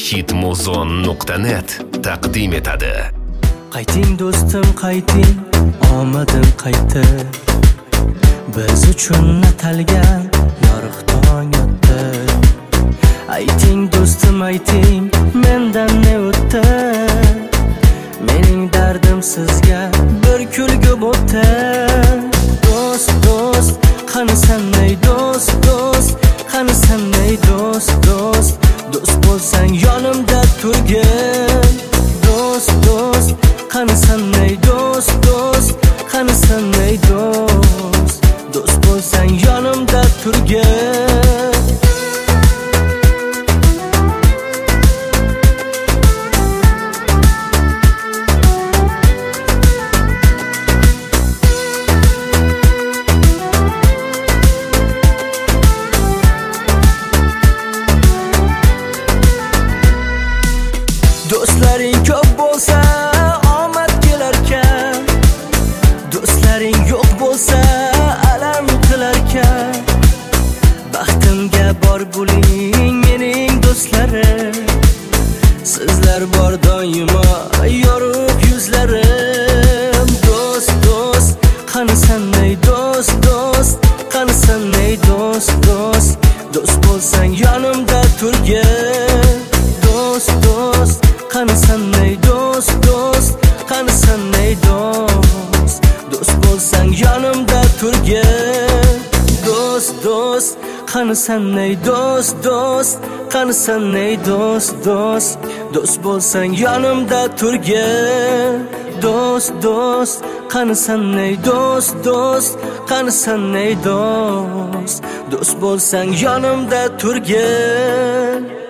hitmuzon.net taqdim etadi. Qayting do'stim, qayting, omadim qaytdi. Biz uchun atalgan yorug' tong otdi. Ayting do'stim, ayting, mendan ne o'tdi? Mening dardim sizga bir kulgu bo'tdi. Do'st, do'st, qani sen ey do'st, do'st, qani sen ey do'st, do'st, do'st bo'lsang yonimda turgin. Do'st, do'st, qani sen ey do'st, do'st, qani sen ey do'st, do'st bo'lsang yonimda turgin. Do'stlaring ko'p bo'lsa omad kelarkan, do'stlaring yo'q bo'lsa alam qilarkan. Baxtimga bor bo'ling mening do'stlarim, sizlar bor doimo yorug' yuzlarim. Do'st, do'st, qani sen ey do'st, do'st, qani sen ey do'st, do'st, do'st bo'lsang yonimda turgin. Do'st, do'st, qani sen ey do'st, do'st, qani sen ey do'st, do'st bo'lsang yonimda turgin. Do'st, do'st, qani sen ey do'st, do'st, qani sen ey do'st, do'st, do'st bo'lsang yonimda turgin. Do'st, do'st, qani sen ey do'st, do'st, qani sen ey do'st, do'st bo'lsang yonimda turgin.